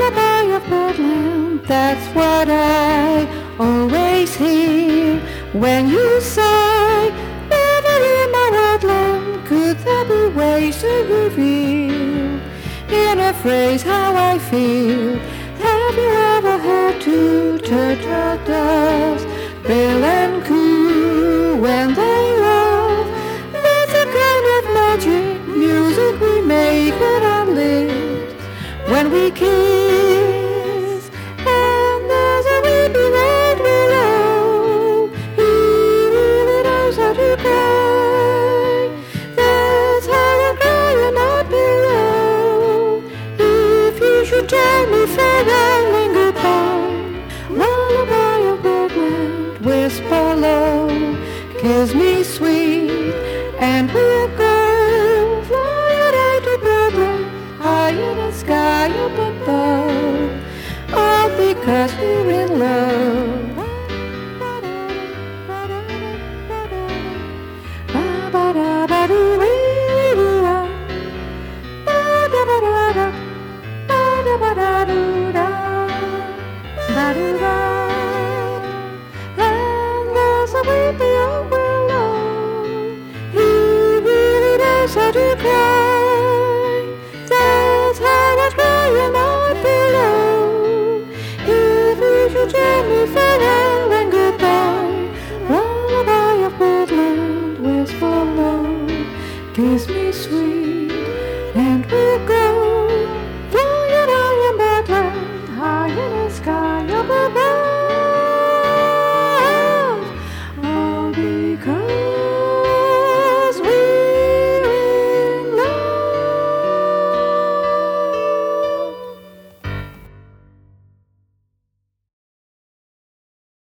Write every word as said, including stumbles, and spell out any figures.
lullaby of birdland, that's what I always hear when you say, never in my woodland could there be ways to reveal in a phrase how I feel. Have you ever heard two turtle doves bill and coo when they love? That's a kind of magic music we make with our lips when we kiss. And there's a weeping old willow, he really knows how to cry. That's how I cry on my pillow. If you should tell me farewell and goodbye, lullaby of birdland, whisper low, kiss me sweet, and we'll go fly away to birdland, high in the sky up above, all because we're in love. And there's a weeping old willow, he really knows how to cry. That's how I cry in my pillow. If you should tell me farewell and goodbye, lullaby of birdland, whisper low, kiss me sweet.